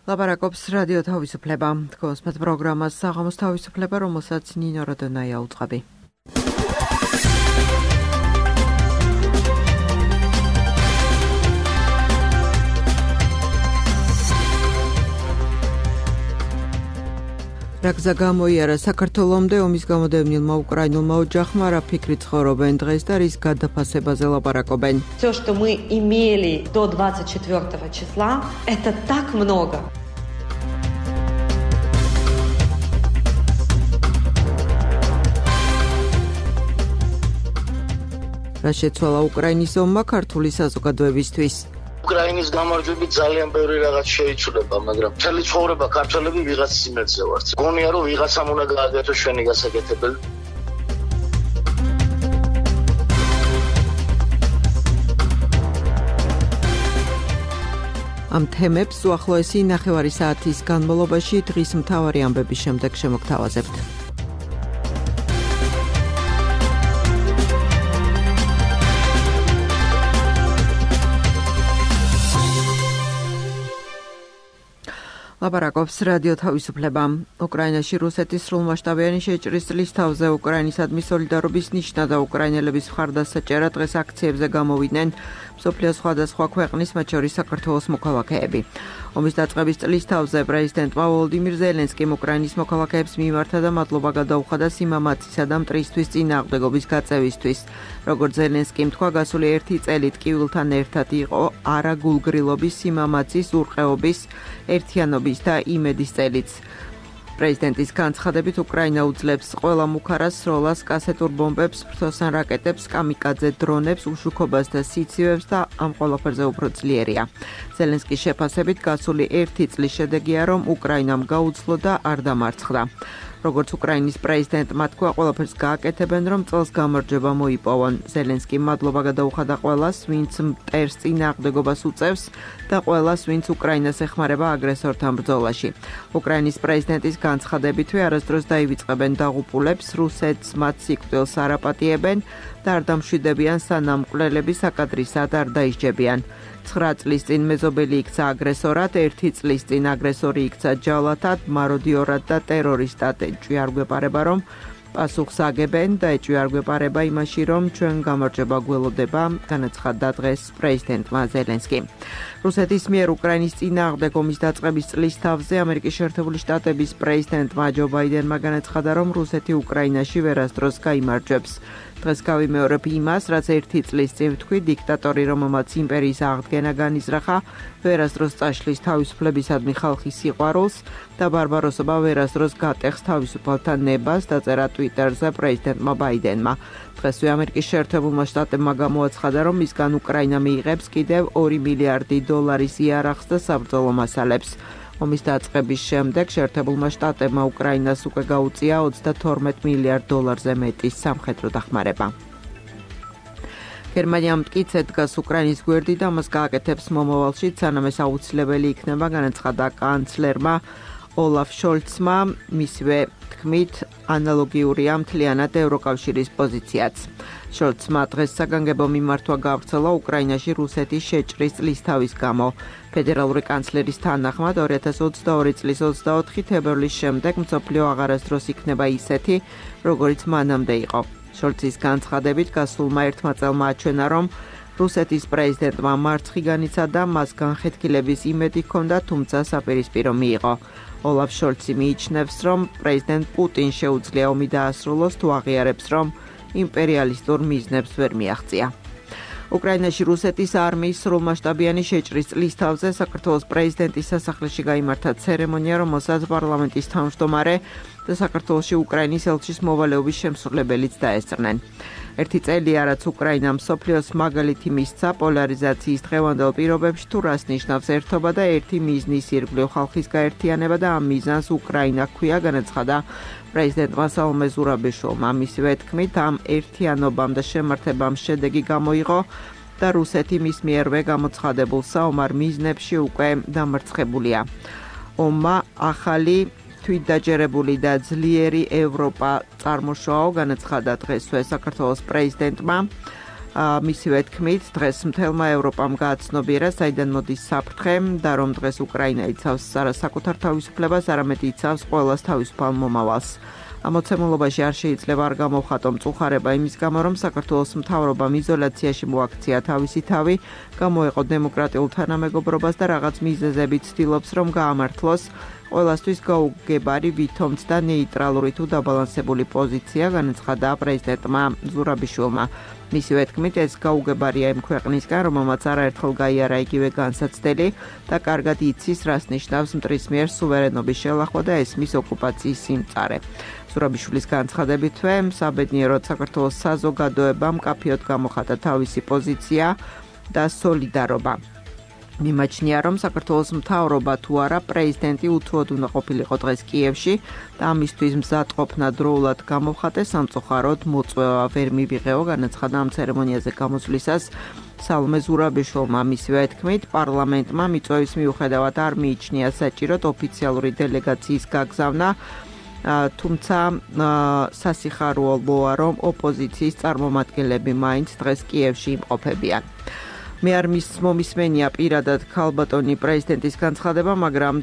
ლაპარაკობს რადიო თავისუფლება. თქვენს პროგრამას საღამოს თავისუფლება, რომელსაც ნინო როდონაია უწყობი. რა გზა გამოიარა საქართველომდე ომის გამოდევნილმა უკრაინულმა ოჯახმა, რა ფიქრით ცხოვრობენ დღეს და რის გადაფასებაზე ლაპარაკობენ. Все, что мы имели до 24 числа, это так много. რა შეცვალა უკრაინის ომმა ქართული საზოგადოებისთვის? უკრაინის გამარჯვებით ძალიან ბევრი რაღაც შეიცვლება, მაგრამ მთელი ცხოვრება ქართველები ვიღაც სიმერძე ვართ. გონია რომ ვიღაცამ უნდა გააკეთოს ჩვენი გასაკეთებელი. ამ თემებს უახლოესი 9 საათის განმავლობაში დღის მთავარი ამბების შემდეგ შემოგთავაზებთ. ლაპარაკობს რადიო თავისუფლება. უკრაინაში რუსეთის სრულმასშტაბიანი შეჭრის წლის თავზე უკრაინისადმი სოლიდარობის ნიშნა და უკრაინელების მხარდასაჭერად დღეს აქციებზე გამოვიდნენ მსოფლიოს სხვადასხვა ქვეყნის, მათ შორის საქართველოს მოქალაქეები. ომის დაწყების წლის თავზე პრეზიდენტმა ვოლოდიმირ ზელენსკიმ უკრაინის მოქალაქეებს მიმართა და მადლობა გადაუხადა სიმამაცისა და მტრისთვის წინააღმდეგობის გაწევისთვის. როგორც ზელენსკიმ თქვა, გასული 1 წელი ტკივილთან ერთად იყო არაგულგრილობის, სიმამაცის, ურყეობის, ერთიანობის და იმედის წელიც. პრეზიდენტის განცხადებით უკრაინა უძლებს ყველა მუქარას სროლას, კასეტურ ბომბებს, ფრთოსან რაკეტებს, კამიკაძე დრონებს, უშუქობას და სიცივებს და ამ ყველაფერზე უფრო ძლიერია. ზელენსკის შეფასებით გასული 1 წლის შედეგია, რომ უკრაინამ გაუძლო და არ დამარცხდა. როგორც უკრაინის პრეზიდენტმა თქვა, ყველაფერს გააკეთებენ, რომ წელს გამარჯვება მოიპოვონ. ზელენსკიმ მადლობა გადაუხადა ყველას, ვინც მტერს წინააღმდეგობას უწევს და ყველას, ვინც უკრაინას ეხმარება აგრესორთან ბრძოლაში. უკრაინის პრეზიდენტის განცხადებითვე არასდროს დაივიწყებენ დაღუპულებს, რუსეთს მათ სიკვდილს არ აპატიებენ და არ დამშვიდებიან, სანამ მკვლელები საკადრისად არ დაისჯებიან. 9 წლის წინ მეზობელი იქცა აგრესორად, 1 წლის წინ აგრესორი იქცა ჯალათად, მაროდიორად და ტერორისტად. ეჭვი არ გვეპარება, რომ პასუხს აგებენ და ეჭვი არ გვეპარება იმაში, რომ ჩვენ გამარჯვება გველოდება, განაცხადა დღეს პრეზიდენტმა ზელენსკიმ. რუსეთის მიერ უკრაინის წინააღმდეგ ომის დაწყების წლის თავზე ამერიკის შეერთებული შტატების პრეზიდენტმა ჯო ბაიდენმა განაცხადა, რომ რუსეთი უკრაინაში ვერასდროს გაიმარჯვებს. დღეს გავიმეორებ იმას, რაც 1 წლის წინ ვთქვი, დიქტატორი, რომელმაც იმპერიის აღდგენა განიზრახა, ვერასდროს წაშლის თავისუფლებისადმი ხალხის სიყვარულს და ბარბაროსობა ვერასდროს გატეხს თავისუფალთა ნებას, დაწერა ტვიტერზე პრეზიდენტმა ბაიდენმა. დღესვე ამერიკის შეერთებულმა შტატებმა გამოაცხადა, რომ მისგან უკრაინა მიიღებს კიდევ 2 მილიარდი დოლარის იარაღს და საბრძოლო მასალებს. ომის დაწყების შემდეგ შეერთებულმა შტატებმა უკრაინას უკვე გაუწია 32 მილიარდ დოლარზე მეტი სამხედრო დახმარება. გერმანია მტკიცედ დგას უკრაინის გვერდი და მას გააკეთებს მომავალში, სანამ ეს აუცილებელი იქნება, განაცხადა კანცლერმა ოლაფ შოლცმა, მისივე თქმით, ანალოგიურია მთლიანად ევროკავშირის პოზიციაც. შოლცმა დღეს საგანგებო მიმართვა გაავრცელა უკრაინაში რუსეთის შეჭრის წლის თავის გამო. ფედერალური კანცლერის თანახმად 2022 წლის 24 თებერვლის შემდეგ მსოფლიო აღარასდროს იქნება ისეთი, როგორიც მანამდე იყო. შოლცის განცხადებით გასულმა ერთმა წელმა აჩვენა, რომ რუსეთის პრეზიდენტმა მარცხი განიცადა, მას განხეთქილების იმედი ჰქონდა, თუმცა საპირისპირო მიიღო. ოლაფ შოლცი მიიჩნევს, რომ პრეზიდენტ პუტინს შეუძლია ომი დაასრულოს, თუ აღიარებს, რომ იმპერიალისტურ მიზნებს ვერ მიაღწია. უკრაინაში რუსეთის არმიის სრულმასშტაბიანი შეჭრის წლის თავზე საქართველოს პრეზიდენტის სასახლეში გაიმართა ცერემონია, რომელსაც პარლამენტის თავმჯდომარე და საქართველოში უკრაინის ელჩის მოვალეობის შემსრულებელიც დაესწრნენ. 1 წელია, რაც უკრაინამ მსოფლიოს მაგალითი მისცა პოლარიზაციის დღევანდელ პირობებში, თუ რას ნიშნავს ერთობა და ერთი მიზნის ირგვლივ ხალხის გაერთიანება და ამ მიზანს უკრაინა ჰქვია, განაცხადა პრეზიდენტმა საომე ზურაბიშვილმა. მისივე თქმით, ამ ერთიანობამ და შემართებამ შედეგი გამოიღო და რუსეთი მის მიერვე გამოცხადებულ საომარ მიზნებში უკვე დამარცხებულია. ომმა ახალი თვითდაჯერებული და ძლიერი ევროპა წარმოშოაო, განაცხადა დღესვე საქართველოს პრეზიდენტმა. მისივე თქმით, დღეს მთელმა ევროპამ გააცნობიერა, საიდან მოდის საფრთხე და რომ დღეს უკრაინა იცავს არა საკუთარ თავისუფლებას, არამედ იცავს ყველას თავისუფალ მომავალს. ამოცემულობაში არ შეიძლება არ გამოვხატო მწუხარება იმის გამო, რომ საქართველოს მთავრობამ იზოლაციაში მოაქცია თავისი თავი, გამოეყო დემოკრატიულ თანამეგობრობას და რაღაც მიზეზებით ცდილობს, რომ გაამართლოს ყველასთვის გაუგებარი, ვითომც და ნეიტრალური თუ დაბალანსებული პოზიცია, განაცხადა პრეზიდენტმა ზურაბიშვილმა. მისივე თქმით, ეს გაუგებარია იმ ქვეყნისგან, რომელმაც არაერთხელ გაიარა იგივე განსაცდელი და კარგად იცის, რას ნიშნავს მტრის მიერ სუვერენობის შელახვა და ესმის ოკუპაციის სიმწარე. ზურაბიშვილის განცხადებითვე, საბედნიეროდ საქართველოს საზოგადოებამ მკაფიოდ გამოხატა თავისი პოზიცია და სოლიდარობა. მიმაჩნია, რომ საქართველოს მთავრობა თუ არა პრეზიდენტი უთუოდ უნდა ყოფილიყო დღეს კიევში და ამისთვის მზადყოფნა დროულად გამოვხატეს, სამწუხაროდ მოწვევა ვერ მივიღეო, განაცხადა ამ ცერემონიაზე გამოსვლისას სალომე ზურაბიშვილმა. მისივე თქმით, პარლამენტმა მიწვევის მიუხედავად არ მიიჩნია საჭიროდ ოფიციალური დელეგაციის გაგზავნა, თუმცა სასიხარულოა, რომ ოპოზიციის წარმომადგენლები მაინც დღეს კიევში იმყოფებიან. მე არ მომისმენია პირადად ქალბატონი პრეზიდენტის განცხადება, მაგრამ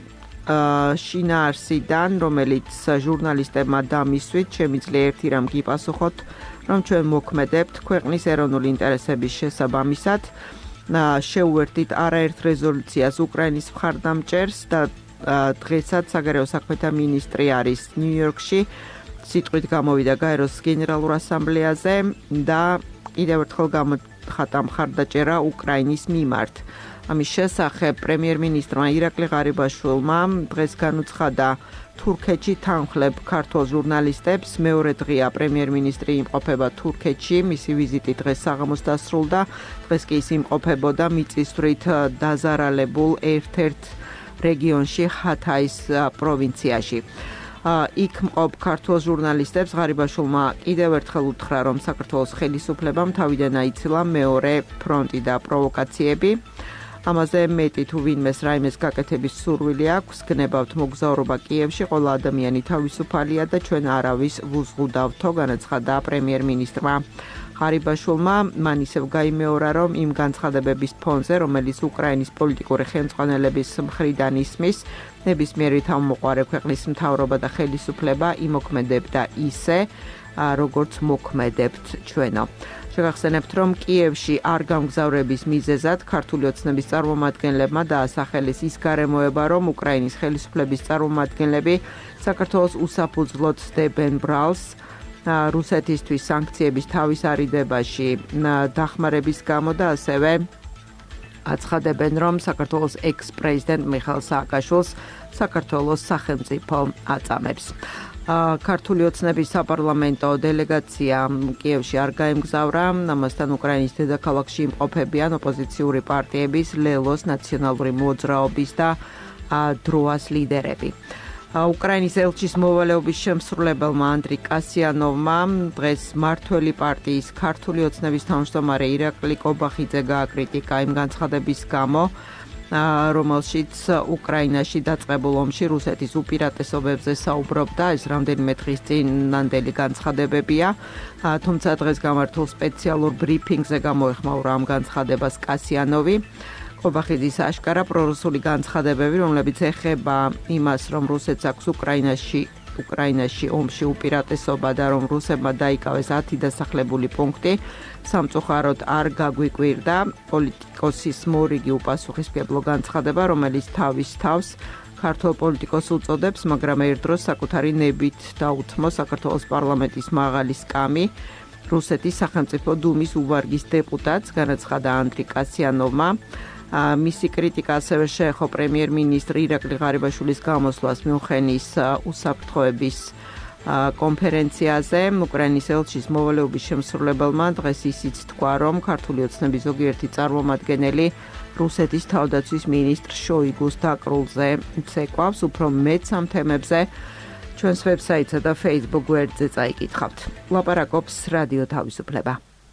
შინაარსიდან, რომელიც ჟურნალისტებმა დამისვით, შემიძლია ერთი რამ გიპასუხოთ, რომ ჩვენ მოქმედებთ ქვეყნის ეროვნული ინტერესების შესაბამისად, შეუერთდით არაერთ რეზოლუციას უკრაინის მხარდამჭერს და დღესაც საგარეო საქმეთა მინისტრი არის ნიუ-იორკში, სიტყვით გამოვიდა გაეროს გენერალურ ასამბლეაზე და კიდევ ერთხელ ხატა მხარდაჭერა უკრაინის მიმართ. ამის შესახებ პრემიერ-მინისტრმა ირაკლი ღარიბაშვილმა დღეს განუცხადა თურქეთში თანხლებ ქართულ ჟურნალისტებს. მეორე დღეა პრემიერ-მინისტრი იმყოფება თურქეთში, მისი ვიზიტი დღეს საღამოს დასრულდა. დღეს კი ის იმყოფებოდა მიწისძვრით დაზარალებულ ერთ-ერთ რეგიონში, ჰათაის პროვინციაში. იქ მყოფ ქართულ ჟურნალისტებს ღარიბაშვილმა კიდევ ერთხელ უთხრა, რომ საქართველოს ხელისუფლებამ თავიდან აიცილა მეორე ფრონტი და პროვოკაციები. ამაზე მეტი თუ ვინმეს რაიმეს გაკეთების სურვილი აქვს, გნებავთ მოგზაურობა კიევში, ყველა ადამიანი თავისუფალია და ჩვენ არავის ვუზღუდავთო, განაცხადა პრემიერ-მინისტრმა ღარიბაშვილმა. მან ისევ გაიმეორა, რომ იმ განცხადებების ფონზე, რომელიც უკრაინის პოლიტიკური ხელმძღვანელების მხრიდან ისმის, ნებისმიერი თავმოყარე ქვეყნის მთავრობა და ხელისუფლება იმოქმედებდა ისე, როგორც მოქმედებთ ჩვენო. შეგახსენებთ, რომ კიევში არ გამგზავრების მიზეზად ქართული ოცნების წარმომადგენლებმა დაასახელეს ის გარემოება, რომ უკრაინის ხელისუფლების წარმომადგენლები საქართველოს უსაფუძვლოდ სდებენ ბრალს რუსეთისთვის სანქციების თავის არიდებაში დახმარების გამო და ასევე აცხადებენ, რომ საქართველოს ექს-პრეზიდენტ მიხაილ სააკაშვილს საქართველოს სახელმწიფო აწამებს. ქართული ოცნების საპარლამენტო დელეგაცია კიევში არ გაემგზავრა, ამასთან უკრაინის დედაქალაქში იმყოფებიან ოპოზიციური პარტიების, ლელოს, ნაციონალური მოძრაობის და დროას ლიდერები. უკრაინის ელჩის მოვალეობის შემსრულებელმა ანდრი კასიანოვმა დღეს მმართველი პარტიის ქართული ოცნების თავმჯდომარე ირაკლი კობახიძე გააკრიტიკა იმ განცხადების გამო, რომელშიც უკრაინაში დაწყებულ ომში რუსეთის უპირატესობებზე საუბრობდა. ეს რამდენიმე დღის წინანდელი განცხადებებია, თუმცა დღეს გამართულ სპეციალურ ბრიფინგზე გამოეხმაურა ამ განცხადებას კასიანოვი. კობახიძის აშკარა პრორუსული განცხადებები, რომლებიც ეხება იმას, რომ რუსეთს აქვს უკრაინაში ომში უპირატესობა და რომ რუსებმა დაიკავეს 10 დასახლებული პუნქტი, სამწუხაროდ არ გაგვიკვირდა. პოლიტიკოსის მორიგი უპასუხისმგებლო განცხადება, რომელიც თავის თავს ქართულ პოლიტიკოსს უწოდებს, მაგრამ ერთდროს საკუთარი ნებით დაუთმო საქართველოს პარლამენტის მაღალი სკამი, რუსეთის სახელმწიფო დუმის უვარგის დეპუტატს, განაცხადა ანდრი კასიანოვმა. მისი კრიტიკა ასევე შეეხო პრემიერ-მინისტრი ირაკლი ღარიბაშვილის გამოსვლას მიუნხენის უსაფრთხოების კონფერენციაზე. უკრაინის ელჩის მოვალეობის შემსრულებელმა დღეს ისიც თქვა, რომ ქართული ოცნების ზოგიერთი წარმომადგენელი რუსეთის თავდაცვის მინისტრ შოიგუს დაკრულზე ცეკვავს. უფრო მეტ ამ თემებზე ჩვენს ვებსაიტსა და Facebook გვერდზე წაიკითხავთ. ლაპარაკობს რადიო თავისუფლება.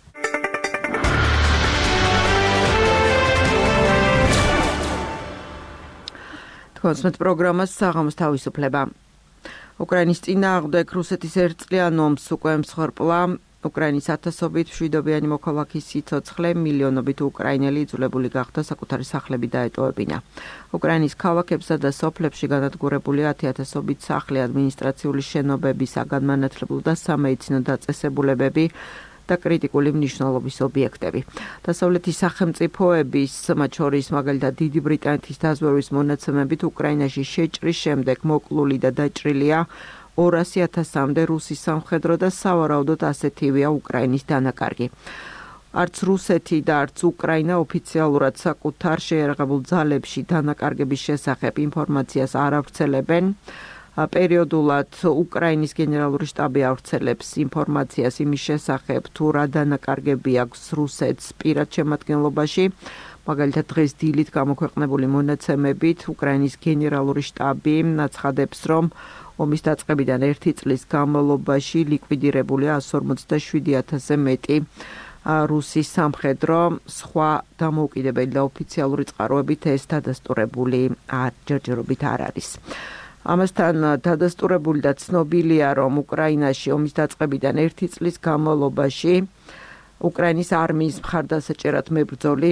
კონსმეთ პროგრამას საღამოს თავისუფლება. უკრაინის წინააღმდეგ რუსეთის ერთწლიან ომს უკვე მსხვერპლა უკრაინის ათასობით მშვიდობიანი მოქალაქის სიცოცხლე, მილიონობით უკრაინელი იძულებული გახდა საკუთარი სახლები დაეტოვებინა. უკრაინის ქალაქებსა და სოფლებში განადგურებულია 10,000-ობით სახლი, ადმინისტრაციული შენობები, საგანმანათლებლო და სამედიცინო დაწესებულებები და კრიტიკული მნიშვნელობის ობიექტები. დასავლეთის სახელმწიფოების, მათ შორის მაგალითად დიდი ბრიტანეთის დაზვერვის მონაცემებით, უკრაინაში შეჭრის შემდეგ მოკლული და დაჭრილია 200,000-მდე რუსის სამხედრო და სავარაუდოდ ასეთივეა უკრაინის დანაკარგი. არც რუსეთი და არც უკრაინა ოფიციალურად საკუთარ შეიარაღებულ ძალებში დანაკარგების შესახებ ინფორმაციას არ ავრცელებენ. პერიოდულად უკრაინის გენერალური შტაბი ავრცელებს ინფორმაციას იმის შესახებ, თუ რა დანაკარგები აქვს რუსეთს პირად შემადგენლობაში. მაგალითად დღეს დილით გამოქვეყნებული მონაცემებით უკრაინის გენერალური შტაბი აცხადებს, რომ ომის დაწყებიდან 1 წლის განმავლობაში ლიკვიდირებულია 157,000-ზე მეტი რუსის სამხედრო, სხვა დამოუკიდებელი და ოფიციალური წყაროებით ეს დადასტურებული ჯერჯერობით არ არის. ამასთან დადასტურებული და ცნობილია, რომ უკრაინაში ომის დაწყებიდან 1 წლის განმავლობაში უკრაინის არმიის მხარდასაჭერად მებრძოლი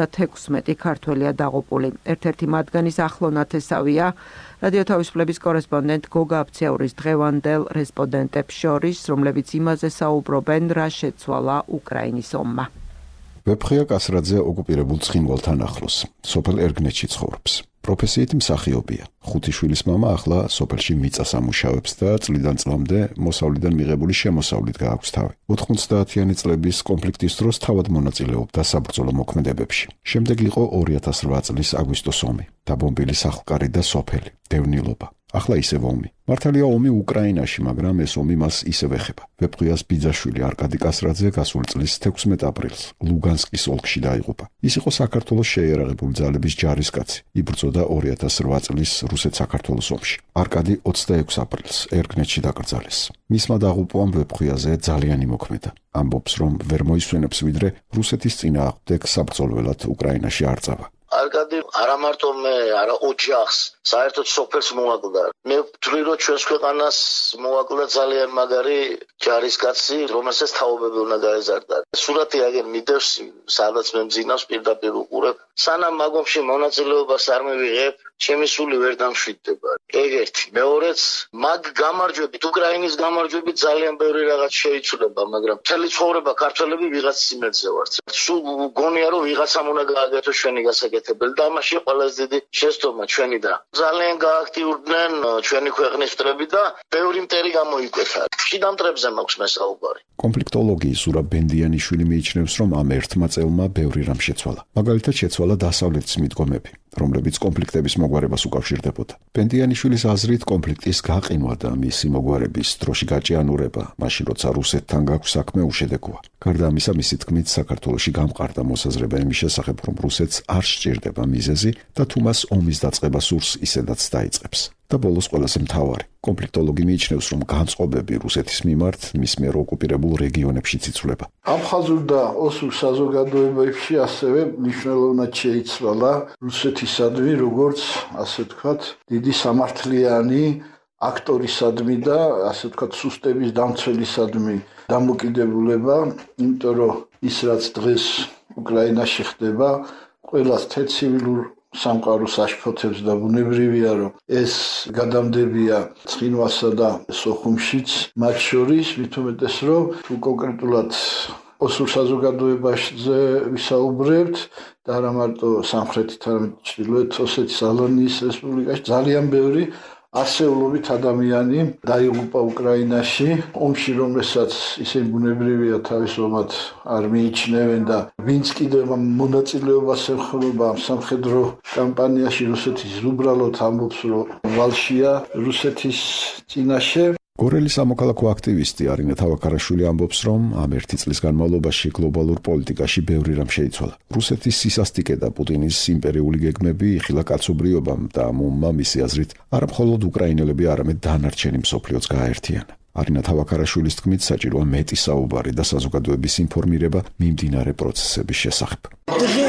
36 ქართველია დაღუპული. ერთ-ერთი მათგანის ახლონათესავია რადიო თავისუფლების კორესპონდენტ გოგა აფციაურის დღევანდელ რესპონდენტებს შორის, რომლებიც იმაზე საუბრობენ, რა შეცვალა უკრაინის ომმა. ვეფხია კასრაძე ოკუპირებულ ცხინვალთან ახლოს, სოფელ ერგნეთში ცხოვრობს. პროფესიით მსახიობია. 5 შვილის მამა ახლა სოფელში მიწას ამუშავებს და წლიდან წლამდე მოსავლიდან მიღებული შემოსავლით გააქვს თავი. 90-იანი წლების კონფლიქტის დროს თავად მონაწილეობდა საბრძოლო მოქმედებებში. შემდეგ იყო 2008 წლის აგვისტოს ომი, დაბომბილი სახლკარი და სოფელი, დევნილობა. ახლა ისევ ომი. მართალია ომი უკრაინაში, მაგრამ ეს ომი მას ისევ ეხება. ვეფხიას ბიძაშვილი არკადი კასრაძე გასული წლის 16 აპრილს ლუგანსკის ოლქში დაიღუპა. ის იყო საქართველოს შეიარაღებული ძალების ჯარისკაცი. იბრძოდა 2008 წლის რუსეთ-საქართველოს ომში. არკადი 26 აპრილს ერგნეთში დაკრძალეს. მისმა დაღუპვამ ვეფხიაზე ძალიან იმოქმედა. ამბობს, რომ ვერ მოისვენებს, ვიდრე რუსეთის წინააღმდეგ საბრძოლველად უკრაინაში არ წავა. არკადი არა მარტო მე, არა ოჯახს, საერთოდ სოფელს მოაკლდა. მე ვთვლი, რომ ჩვენს ქვეყანას მოაკლდა ძალიან მაგარი ჯარისკაცი, რომელსაც თაობები უნდა გაეზარდა. სურათი აგერ მიდევს, სადაც მე მძინავს პირდაპირ უყურებ. სანამ მაგ ომში მონაწილეობას არ მივიღებ, ჩემი სული ვერ დამშვიდდება. ეგერთი. მეორეც, მაგ გამარჯვებით, უკრაინის გამარჯვებით ძალიან ბევრი რაღაც შეიცვლება, მაგრამ მთელი ცხოვრება ქართველები ვიღაც იმედზე ვართ. სულ გონია, რომ ვიღაცამ უნდა გააკეთოს ჩვენი გასაკეთებელი და ამაში ყველაზე დიდი შეცდომა ჩვენი და ძალიან გააქტიურდნენ ჩვენი ქვეყნის მტრები და ბევრი მტერი გამოიკვეთა. შიდა მტრებზე მაქვს მე საუბარი. კონფლიქტოლოგი სურა ბენდიანიშვილი მიიჩნევს, რომ ამ ერთმა წელმა ბევრი რამ შეცვალა. მაგალითად შეცვალა დასავლეთის მიდგომები, რომლებიც კონფლიქტების მოგვარებას უკავშირდებოდა. ბენდიანიშვილის აზრით კონფლიქტის გაყინვა და მისი მოგვარების დროში გაჭიანურება, მაშინ როცა რუსეთთან გაქვს საქმე, უშედეგოა. გარდა ამისა, მისი თქმით, საქართველოში გამყარდა მოსაზრება იმის შესახებ, რომ რუსეთს არ სჭირდება მიზეზი და თუ მას ომის დაწყება სურს, ისედაც დაიწყებს. და ბოლოს ყველაზე მთავარი. კონფლიქტოლოგი მიიჩნევს, რომ განწყობები რუსეთის მიმართ მის მიერ ოკუპირებულ რეგიონებშიც იცვლება. აფხაზურ და ოსურ საზოგადოებებში ასევე მნიშვნელოვნად შეიცვალა რუსეთისადმი, როგორც ასე ვთქვათ, დიდი სამართლიანი აქტორისადმი და ასე ვთქვათ, სუსტების დამცველისადმი დამოკიდებულება, იმიტომ რომ ის რაც დღეს უკრაინაში ხდება, ყველას ცივილურ სამყაროს აშფოთებს და ბუნებრივია, რომ ეს გადამდებია ცხინვალსა და სოხუმშიც, მათ შორის მით უმეტეს, რომ თუ კონკრეტულად ოსურ საზოგადოებაზე ვისაუბრებთ და არა მარტო სამხრეთით, არამედ ჩრდილოეთ ოსეთის ალანიის რესპუბლიკაში ძალიან ბევრი ასეულობით ადამიანი დაიღუპა უკრაინაში ომში, რომელსაც ისინი ბუნებრივია თავისუფლად არ მიიჩნევენ და ვინც კიდევ მონაწილეობას ეხმარება ამ სამხედრო კამპანიაში რუსეთის უბრალოდ ამბობს, რომ ვალშია რუსეთის წინაშე. გორელის სამოქალაქო აქტივისტი არინა თავაქარაშვილი ამბობს, რომ ამ 1 წლის განმავლობაში გლობალურ პოლიტიკაში ბევრი რამ შეიცვალა. რუსეთის სისასტიკე და პუტინის იმპერიული გეგმები იხილა კაცობრიობამ და ომმა მისი აზრით არა მხოლოდ უკრაინელები, არამედ დანარჩენი მსოფლიოც გააერთიანა. არინა თავაქარაშვილის თქმით, საჭიროა მეტი საუბარი და საზოგადოების ინფორმირება მიმდინარე პროცესების შესახებ. დღეს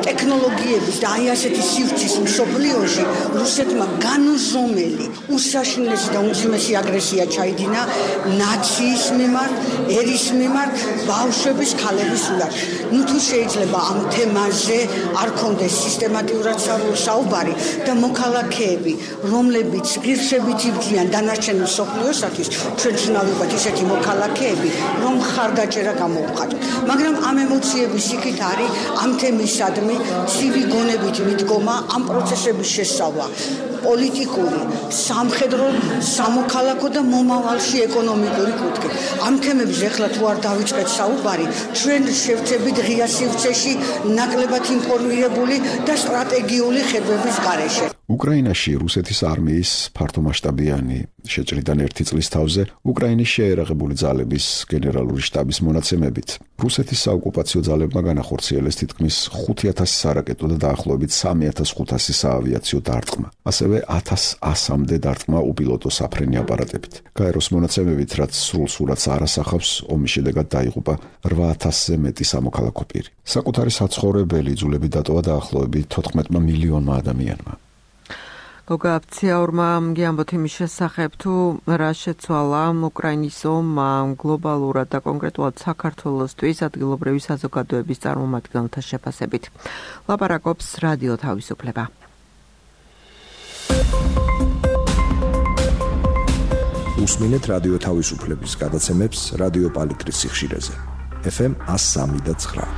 ტექნოლოგიების და აი ასეთი სივრცის მსოფლიოში რუსეთმა განუზომელი, უსაშინლესი და უმძიმესი აგრესია ჩაიდინა ნაციის მიმართ, ერის მიმართ, ბავშვების, ქალების მიმართ. ნუ თუ შეიძლება ამ თემაზე არ კონდეს სისტემატურად საუბარი და მოქალაქეები, რომლებიც ღირსებით იბრძვიან დანარჩენ მსოფლიოსათვის, ჩვენ ვცნავრებთ ისეთი მოქალაქეები, რომ ხარდაჭერა გამოუხატოთ. მაგრამ ამ ემოციების იქით არის ამ თემისადმი ცივი გონებით მიდგომა, ამ პროცესების შესწავლა, პოლიტიკური, სამხედრო, სამოქალაქო და მომავალში ეკონომიკური კუთხე. ამ თემებზე ახლა თუ არ დავიწყეთ საუბარი, ჩვენ შევწებით ღია სივრცეში ნაკლებად ინფორმირებული და სტრატეგიული ხედვების გარეშე. უკრაინაში რუსეთის არმიის ფართომასშტაბიანი შეჭრიდან 1 წლის თავზე უკრაინის შეერაღებული ძალების გენერალური შტაბის მონაცემებით რუსეთის საოკუპაციო ძალებმა განახორციელეს თითქმის 5,000 სარაკეტო და დაახლოებით 3,500 საავიაციო დარტყმა, ასევე 1,100-მდე დარტყმა უპილოტო საფრენი აპარატებით. გაეროს მონაცემებით, რაც სრულ სურათს არ ასახავს, ომის შედეგად დაიღუპა 8,000-ზე მეტი სამოქალაქო პირი. საკუთარი საცხოვრებელი იძულებით დატოვა დაახლოებით 14 მილიონმა ადამიანმა. გოგა აფციაურმა გიამბოთ იმის შესახებ, თუ რა შეცვალა უკრაინის ომმა გლობალურად და კონკრეტულად საქართველოსთვის ადგილობრივი საზოგადოების წარმომადგენელთა შეფასებით. ლაპარაკობს რადიო თავისუფლება. უსმინეთ რადიო თავისუფლების გადაცემებს რადიო პალიტრის სიხშირეზე. FM 103.9.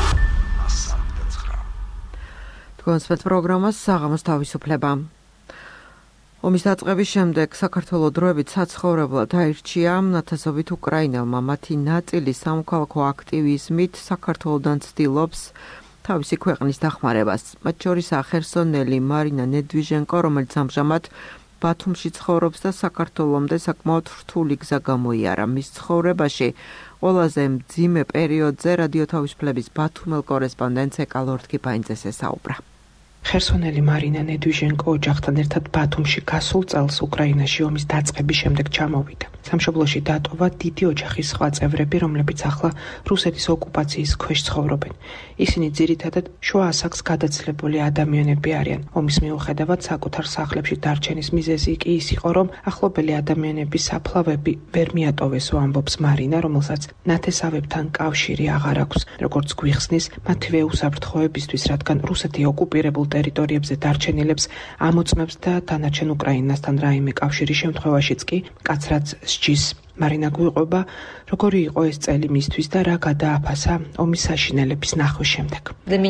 თქვენს პროგრამას საღამოს თავისუფლება. ომის დაწყების შემდეგ საქართველოს დროებით საცხოვრებლად აირჩია ნათესობით უკრაინელმა. მათი ნაწილი სამოქალაქო აქტივიზმით საქართველოსდან ცდილობს თავისი ქვეყნის დახმარებას. მათ შორისაა ხერსონელი მარინა ნედვიჟენკო, რომელიც ამჟამად ბათუმში ცხოვრობს და საქართველოსამდე საკმაოდ რთული გზა გამოიარა. მის ცხოვრებაში ყველაზე მძიმე პერიოდზე რადიო თავისუფლების ბათუმელ კორესპონდენტს ეკალორ თქიფაინძეს ესაუბრა. ხერსონელი მარინა ნედვიჟენკო ოჯახთან ერთად ბათუმში გასულ წელს უკრაინაში ომის დაწყების შემდეგ ჩამოვიდა. სამშობლოში დატოვა დიდი ოჯახის სხვა წევრები, რომლებიც ახლა რუსეთის ოკუპაციის ქვეშ ცხოვრობენ. ისინი ძირითადად შუა ასაკს გადაცილებული ადამიანები არიან. ომის მიუხედავად საკუთარ სახლებში დარჩენის მიზეზი კი ის იყო, რომ ახლობელი ადამიანების საფლავები ვერ მიატოვესო, ამბობს მარინა, რომელსაც ნათესავებთან კავშირი აღარ აქვს. როგორც გვიხსნის, მათივე უსაფრთხოებისთვის, რადგან რუსეთი ოკუპირებულ ტერიტორიებზე დარჩენილებს ამოწმებს და დანარჩენ უკრაინასთან რაიმე კავშირის შემთხვევაშიც კი კაცრად სჯის. მარინა გვიყვება, როგორი იყო ეს წელი მისთვის და რა გადააფასა ომის საშინელების ნახვის შემდეგ.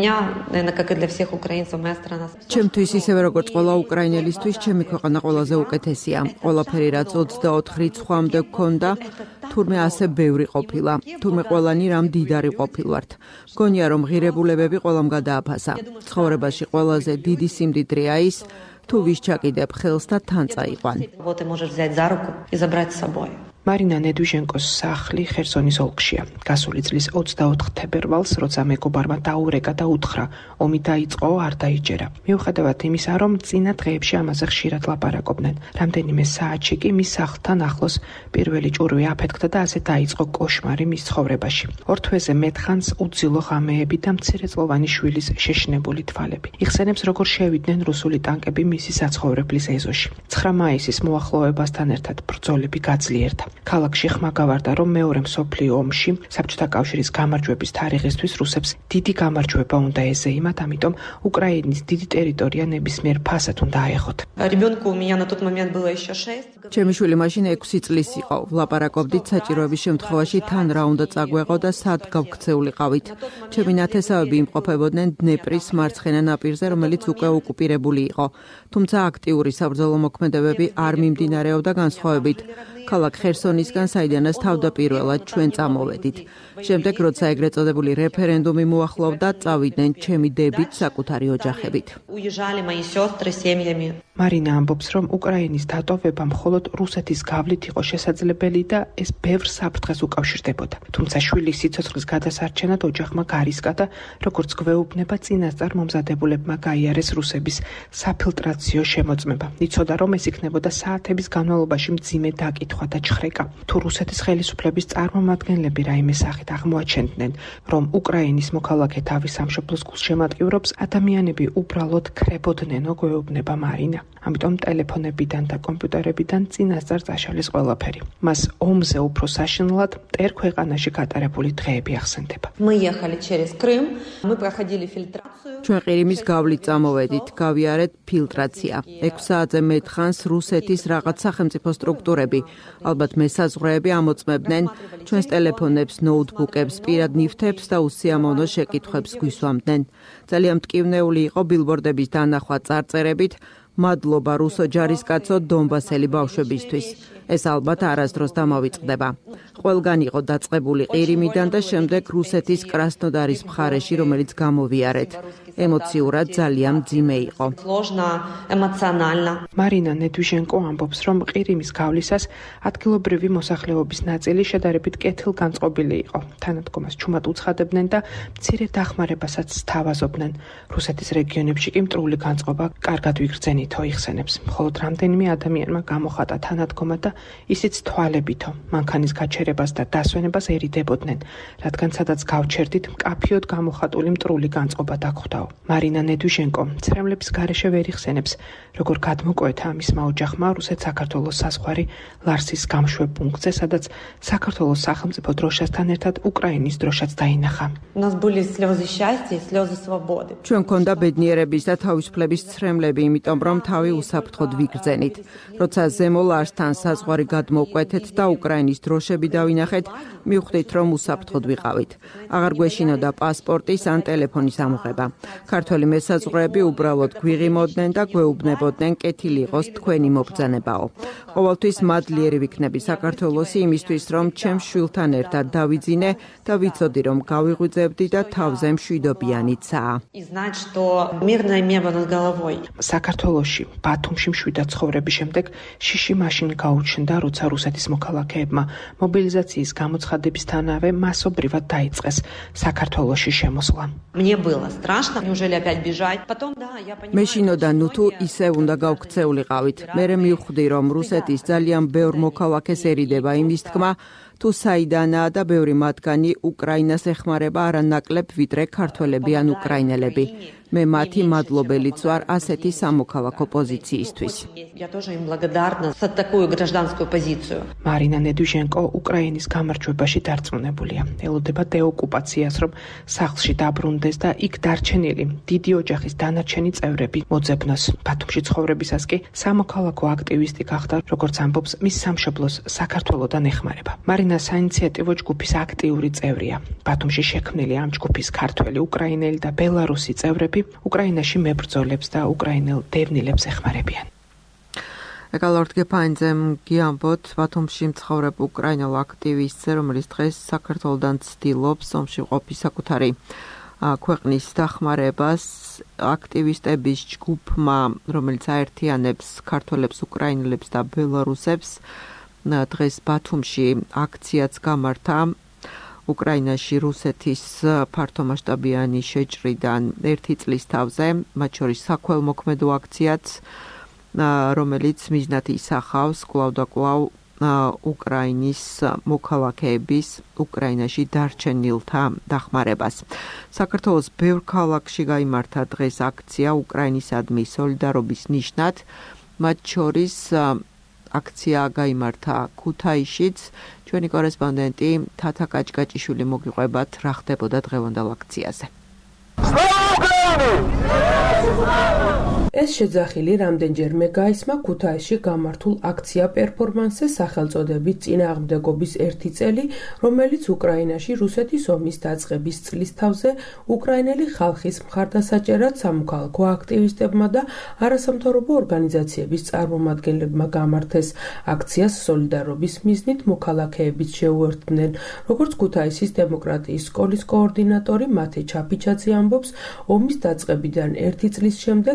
ჩემთვის ისევე როგორც ყველა უკრაინელისთვის, ჩემი ქვეყანა ყველაზე უკეთესია. ყველაფერი რაც 24 რიცხვამდე გქონდა, თურმე ასე ბევრი ყოფილა. თურმე ყველანი რამ დიდარი ყოფილვართ. მგონია რომ ღირებულებები ყველამ გადააფასა. ცხოვრებაში ყველაზე დიდი სიმდიდრეა ის, თუ ვის ჩაკიდებ ხელს და თან წაიყვან. მარინა ნედვიჟენკოს სახლი ხერსონის ოლქშია. გასული წლის 24 თებერვალს, როცა მეგობარმა დაურეკა და უთხრა, ომი დაიწყო, არ დაიჯერა. მიუხედავად იმისა, რომ წინა დღეებში ამაზე ხშირად ლაპარაკობდნენ, რამდენიმე საათში კი მის სახლთან ახლოს პირველი ჭურვი აფეთქდა და ასე დაიწყო კოშმარი მის ცხოვრებაში. ორ თვეზე მეთხანს უძილო ღამეები და მცირეწლოვანი შვილის შეშინებული თვალები. იხსენებს, როგორ შევიდნენ რუსული ტანკები მისი საცხოვრებლის ეზოში. 9 მაისის მოახლოებასთან ერთად ბრძოლები გაძლიერდა. ქალაქში ხმა გავარდა, რომ მეორე მსოფლიო ომში საბჭოთა კავშირის გამარჯვების თარიღისთვის რუსებს დიდი გამარჯვება უნდა ეზეიმათ, ამიტომ უკრაინის დიდი ტერიტორია ნებისმიერ ფასად უნდა აეღოთ. ჩემი შვილი მაშინ 6 წლის იყო. ვლაპარაკობდით საჭიროების შემთხვევაში თან რა უნდა წაგვეღო და სად გავქცეულიყავით. ჩემი ნათესავები იმყოფებოდნენ დნეპრის მარცხენა ნაპირზე, რომელიც უკვე ოკუპირებული იყო. თუმცა აქტიური საბრძოლო მოქმედებები არ მიმდინარეობდა განსხვავებით ქალაქ ხერსონისგან, საიდანაც თავდაპირველად ჩვენ წამოვედით. შემდეგ, როცა ეგრეთ წოდებული რეფერენდუმი მოახლოვდა, წავიდნენ ჩემი დებით საკუთარი ოჯახებით. მარინა ამბობს, რომ უკრაინის დატოვება მხოლოდ რუსეთის გავლით იყო შესაძლებელი და ეს ბევრ საფრთხეს უკავშირდებოდა. თუმცა შვილის სიცოცხლის გადასარჩენად ოჯახმა გარისკა და როგორც გვეუბნება, წინასწარ მომზადებულებმა გაიარეს რუსების საფილტრაციო შემოწმება. იცოდა, რომ ეს იქნებოდა საათების განმავლობაში მძიმე დაკითხვა და ჩხრეკა. თუ რუსეთის ხელისუფლების წარმომადგენლები რაიმე სახით აღმოაჩენდნენ, რომ უკრაინის მოქალაქე თავის სამშობლოს გულშემატკივრობს, ადამიანები უბრალოდ ქრებოდნენო, გვეუბნება მარინა. ამიტომ ტელეფონებიდან და კომპიუტერებიდან წინასწარ წაშალეს ყველაფერი. მას ომზე უფრო საშინლად მტერ ქვეყანაში გატარებული დღეები ახსენდება. ჩვენ ყირიმის გავლით წამოვედით, გავიარეთ ფილტრაცია. 6 საათზე მეტხანს რუსეთის რაღაც სახელმწიფო სტრუქტურები, ალბათ მესაზღვრეები ამოწმებდნენ ჩვენს ტელეფონებს, ნოუთბუქებს, პირად ნივთებს და უსიამოვნო შეკითხვებს გვისვამდნენ. ძალიან მტკივნეული იყო ბილბორდების დანახვა წარწერებით მადლობა რუსო ჯარისკაცო დონბასელი ბავშვებისთვის. ეს ალბათ არასდროს დამავიწყდება. ყველგან იყო დაწყებული ყირიმიდან და შემდეგ რუსეთის კრასნოდარის მხარეში, რომელიც გამოვიარეთ. ემოციურად ძალიან მძიმე იყო. მარინა ნედვიჟენკო ამბობს, რომ ყირიმის გავლისას ადგილობრივი მოსახლეობის ნაწილი შედარებით კეთილგანწყობილი იყო. თანადგომას ჩუმად უცხადებდნენ და მცირე დახმარებასაც სთავაზობდნენ. რუსეთის რეგიონებში კი მტრული განწყობა კარგად ვიგრძენითო იხსენებს. მხოლოდ რამდენიმე ადამიანმა გამოხატა თანადგომა და ისიც თვალებითო, მანქანის გაჩერებას და დასვენებას ერიდებოდნენ, რადგან სადაც გავჩერდით, მკაფიოდ გამოხატული მტრული განწყობა დაგხვდაო. მარინა ნედვიჟენკო ცრემლების გარეშე ვერ იხსენებს, როგორ გადმოკვეთა მისმა ოჯახმა რუსეთ-საქართველოს საზღვარი ლარსის გამშვებ პუნქტზე, სადაც საქართველოს სახელმწიფო დროშასთან ერთად უკრაინის დროშაც დაინახა. ჩვენ გქონდა ბედნიერების და თავისუფლების ცრემლები, იმიტომ რომ თავი უსაფრთხოდ ვიგრძენით. როცა ზემო ლარსთან საზღვარი გადმოვკვეთეთ და უკრაინის დროშები დავინახეთ, მივხვდით, რომ უსაფრთხოდ ვიყავით. აღარ გვეშინოდა პასპორტის ან ტელეფონის ამოღება. ქართველი მესაზღვრეები უბრალოდ გვიღიმოდნენ და გვეუბნებოდნენ, კეთილი იყოს თქვენი მობრძანებაო. ყოველთვის მადლიერი ვიქნები საქართველოსი იმისთვის, რომ ჩემს შვილთან ერთად დავიძინე და ვიცოდი, რომ გავიღვიძებდი და თავზე მშვიდობიანიცაა. საქართველოში, ბათუმში მშვიდად ცხოვრების შემდეგ შიში მაშინ გაუჩნდა, როცა რუსეთის მოქალაქეებმა მობილიზაციის გამოცხადებისთანავე მასობრივად დაიწყეს საქართველოში შემოსვლა. მე შინოდან ნუთუ ისევ უნდა გავქცეულიყავით. მერე მივხვდი, რომ რუსეთის ძალიან ბევრ მოქალაქესერიდება იმის თქმა, თუ საიდანაა და ბევრი მათგანი უკრაინას ეხმარება არანაკლებ ვიდრე ქართველები ან უკრაინელები. მე მათი მადლობელიც ვარ ასეთი სამოქალაქო პოზიციისთვის. მარინა ნედვიჟენკო უკრაინის გამარჯვებაში დარწმუნებულია. ელოდება დეოკუპაციას, რომ სახლში დაბრუნდეს და იქ დარჩენილი დიდი ოჯახის დანარჩენი წევრები მოძებნოს. ბათუმში ცხოვრებისას კი სამოქალაქო აქტივისტი გახდა, როგორც ამბობს მის სამშობლოს საქართველოდან ეხმარება. მარინა საინიციატივო ჯგუფის აქტიური წევრია. ბათუმში შექმნილი ამ ჯგუფის ქართველი, უკრაინელი და ბელარუსი წევრები უკრაინაში მებრძოლებს და უკრაინელ დევნილებს ეხმარებიან. ეკალორდ გეფაინძემ გიამბოთ ბათუმში მცხოვრებ უკრაინელ აქტივისტზე, რომელიც დღეს საქართველოდან ცდილობს ომში ყოფის საკუთარი ქვეყნის დახმარებას. აქტივისტების ჯგუფმა, რომელიც აერთიანებს ქართველებს, უკრაინელებს და ბელარუსებს, დღეს ბათუმში აქციაც გამართა. უკრაინაში რუსეთის ფართომასშტაბიანი შეჭრიდან 1 წლის თავზე, მათ შორის საქველმოქმედო აქციაც, რომელიც მიზნად ისახავს კვლავ და კვლავ უკრაინის მოქალაქეების უკრაინაში დარჩენილთა დახმარებას. საქართველოს ბევრ ქალაქში გაიმართა დღეს აქცია უკრაინისადმი სოლიდარობის ნიშნად, მათ შორის აქცია გაიმართა ქუთაისშიც. ჩვენი კორესპონდენტი თათა კაჭკაჭიშვილი მოგიყვებათ რა ხდებოდა დღევანდელ აქციაზე. ეს შეძახილი რამდენჯერმე გაისმა ქუთაისში გამართულ აქცია პერფორმანსზე სახელწოდებით წინააღმდეგობის 1 წელი, რომელიც უკრაინაში რუსეთის ომის დაწყების წლის თავზე უკრაინელი ხალხის მხარდასაჭერად სამოქალაქო აქტივისტებმა და არასამთავრობო ორგანიზაციების წარმომადგენლებმა გამართეს. აქციას სოლიდარობის მიზნით მოქალაქეებიც შეუერთდნენ. როგორც ქუთაისის დემოკრატიის სკოლის კოორდინატორი მათე ჩაფიჩაძე ამბობს, ომის დაწყებიდან 1 წლის შემდეგ განსაკუთრებით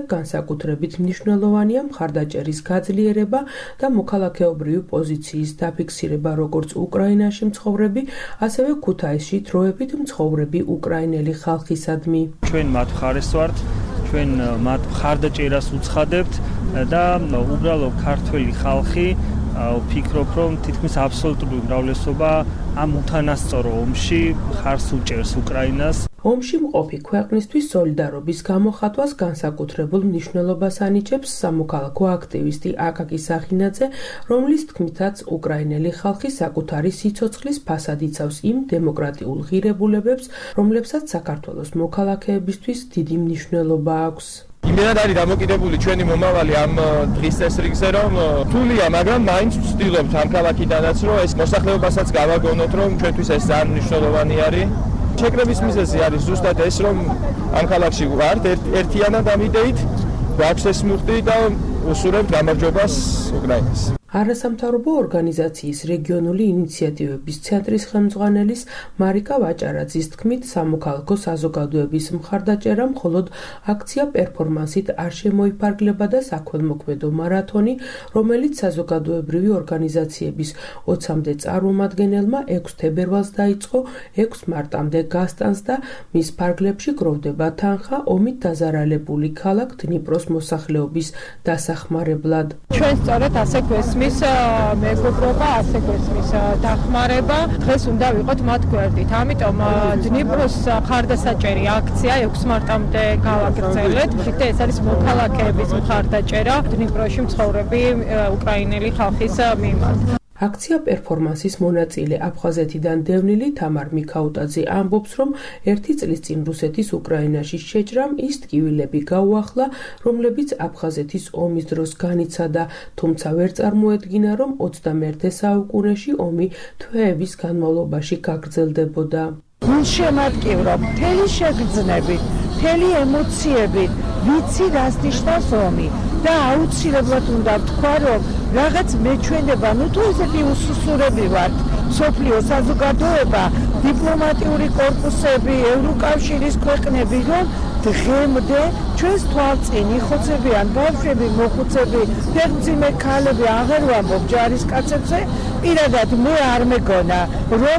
განსაკუთრებით მნიშვნელოვანია მხარდაჭერის გაძლიერება და მოქალაქეობრივი პოზიციის დაფიქსირება როგორც უკრაინაში მცხოვრები, ასევე ქუთაისში დროებით მცხოვრები უკრაინელი ხალხისადმი. ჩვენ მათ მხარეს ვართ, ჩვენ მათ მხარდაჭერას უცხადებთ და უბრალოდ ქართველი ხალხი ვფიქრობ, რომ თითქმის აბსოლუტური უმრავლესობა ამ უთანასწორო ომში ხარს უჭერს უკრაინას. ომში მყოფი ქვეყნისთვის სოლიდარობის გამოხატვას განსაკუთრებულ მნიშვნელობას ანიჭებს სამოქალაქო აქტივისტი აკაკი სახინაძე, რომლის თქმითაც უკრაინელი ხალხი საკუთარი სიცოცხლის ფასად იცავს იმ დემოკრატიულ ღირებულებებს, რომლებსაც საქართველოს მოქალაქეებისთვის დიდი მნიშვნელობა აქვს. იმედად არის დამოკიდებული ჩვენი მომავალი ამ დღის წესრიგზე, რომ რთულია, მაგრამ მაინც ვცდილობთ ამ ქალაქიდანაც, რომ ეს მოსახლეობასაც გავაგონოთ, რომ ჩვენთვის ეს ძალიან მნიშვნელოვანი არის. შეკრების მიზეზი არის ზუსტად ეს, რომ ამ ქალაქში ვართ ერთიანად ამ იდეით, გვაქვს ეს მუხტი და უსურვებთ გამარჯვებას უკრაინას. არასამთავრობო ორგანიზაციის რეგიონული ინიციატივების ცენტრის ხელმძღვანელის მარიკა ვაჭარაძის თქმით, სამოქალაქო საზოგადოების მხარდაჭერა მხოლოდ აქცია პერფორმანსით არ შემოიფარგლება და საქველმოქმედო მარათონი, რომელიც საზოგადოებრივი ორგანიზაციების 20-მდე წარმომადგენელმა 6 თებერვალს დაიწყო, 6 მარტამდე გასტანს და მის ფარგლებში გროვდება თანხა ომით დაზარალებული ქალაქ დნიპროს მოსახლეობის დასახმარებლად. ჩვენ სწორედ ასე გვესმის მეგობრობა, ასე გვესმის დახმარება. დღეს უნდა ვიყოთ მათ გვერდით. ამიტომ დნიპროს მხარდასაჭერი აქცია 6 მარტამდე გავაგრძელეთ. და ეს არის მოქალაქეების მხარდაჭერა დნიპროში მცხოვრები უკრაინელი ხალხის მიმართ. აქცია პერფორმანსის მონაწილე აფხაზეთიდან დევნილი თამარ მიქაუტაძე ამბობს, რომ 1 წლის წინ რუსეთის უკრაინაში შეჭრამ ის ტკივილები გაუახლა, რომლებიც აფხაზეთის ომის დროს განიცადა, თუმცა ვერ წარმოედგინა, რომ 21 საუკუნეში ომი თვეების განმავლობაში გაგრძელდებოდა. გულშემატკივრო, მთელი შეგრძნებით, მთელი ემოციებით, ვიცი რას ნიშნავს ომი და აუცილებლად უნდა ვთქვა, რომ რაღაც მეჩვენება, თუ ესეთი უსუსურები ვართ, მსოფლიო საზოგადოება, დიპლომატიური კორპუსები, ევროკავშირის ქვეყნები, რომ დღემდე ჩვენს თვალწინ იხოცებიან ბავშვები, მოხუცები, ფეხმძიმე ქალები, აღარ ვამბობ ჯარისკაცებზე, პირადად მე არ მეგონა, რომ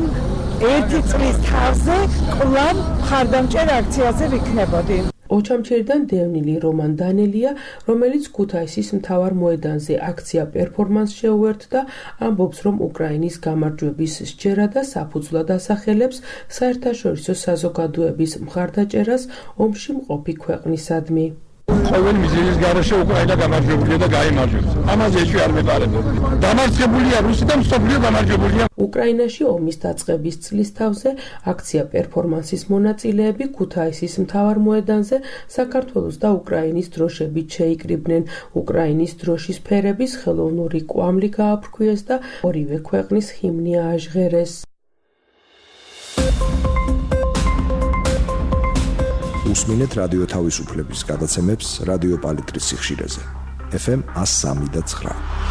1 წლის თავზე კვლავ მხარდამჭერ აქციაზე ვიქნებოდი. ოჩამჩერიდან დევნილი რომან დანელია, რომელიც ქუთაისის მთავარ მოედანზე აქცია პერფორმანსს შეუერთდა, ამბობს, რომ უკრაინის გამარჯვების სჯერა და საფუძვლად ასახელებს საერთაშორისო საზოგადოების მხარდაჭერას ომში მყოფი ქვეყნისადმი. ყოველი მიზეზის გარშე უკრაინა გამარჯვებულია და გაიმარჯვებს. ამაზე ეჭვი არ მეყარებოდი. დამარცხებულია რუსი და მსოფლიო გამარჯვებულია. უკრაინაში ომის დაწყების წლის თავზე აქცია პერფორმანსის მონაწილეები ქუთაისის მთავარ მოედანზე საქართველოს და უკრაინის დროშებით შეიკრიბნენ. უკრაინის დროშის ფერების ხელოვნური კვამლი გააფრქვიეს და ორივე ქვეყნის ჰიმნი ააჟღერეს. უსმინეთ რადიო თავისუფლების გადაცემებს რადიო პალიტრის სიხშირეზე. FM 103.9.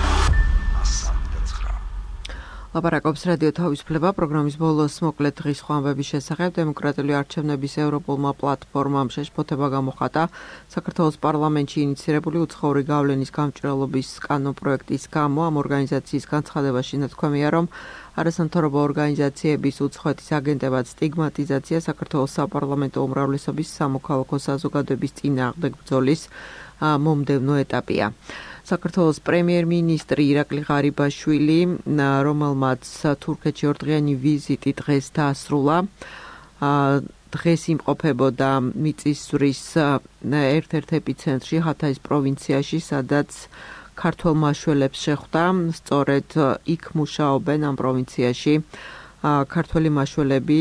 ლაპარაკობს რადიო თავისუფლება პროგრამის ბოლოს მოკლედ დღის ხვამბების შესახებ. დემოკრატიული არჩევნების ევროპულმა პლატფორმამ შეშფოთება გამოხატა საქართველოს პარლამენტში ინიცირებული უცხოური გავლენის გამჭრელობის კანონპროექტის გამო. ამ ორგანიზაციის განცხადებაში ნათქვამია, რომ არასამთავრობო ორგანიზაციების უცხოეთის აგენტებად სტიგმატიზაცია საქართველოს საპარლამენტო უმრავლესობის სამოქალაქო საზოგადოების წინააღმდეგ ბრძოლის მომდევნო ეტაპია. საქართველოს პრემიერ-მინისტრი ირაკლი ღარიბაშვილი, რომელმაც თურქეთში 2დღიანი ვიზიტი დღეს დაასრულა, დღეს იმყოფებოდა მიწისძვრის ერთ-ერთ ეპიცენტრში ჰათაის პროვინციაში, სადაც ქართველ მაშველებს შეხვდა. სწორედ იქ მუშაობენ ამ პროვინციაში ქართველი მაშველები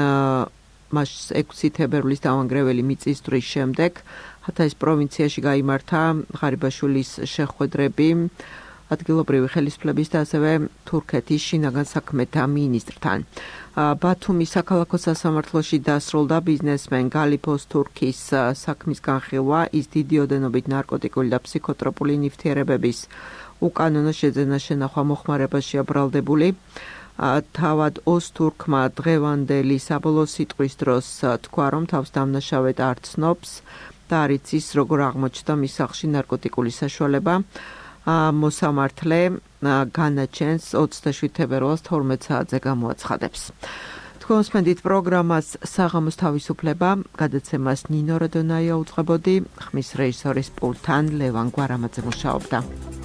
6 თებერვლის დამანგრეველი მიწისძვრის შემდეგ. ჰათაის პროვინციაში გაიმართა ღარიბაშვილის შეხვედრები ადგილობრივი ხელისუფლების და ასევე თურქეთის შინაგან საქმეთა მინისტრთან. ბათუმის საქალაქო სასამართლოში დასრულდა ბიზნესმენ გალიფოს თურქის საქმის განხილვა. ის დიდი ოდენობით ნარკოტიკული და ფსიქოტროპული ნივთიერებების უკანონო შეძენა შენახვა მოხმარებაშია ბრალდებული. თავად ოსთურქმა დღევანდელი საბოლოო სიტყვის დროს თქვა, რომ თავს დამნაშავედ არ ცნობს და არ იცის როგორ აღმოჩნდა მის სახლში ნარკოტიკული საშუალება. მოსამართლე განაჩენს 27 თებერვალს 12 საათზე გამოაცხადებს. თქვენსმენდით პროგრამას საღამოს თავისუფლება, გადაცემას ნინო როდონაია უძღვებოდი, ხმის რეჟისორის პულტთან ლევან გვარამაძე მუშაობდა.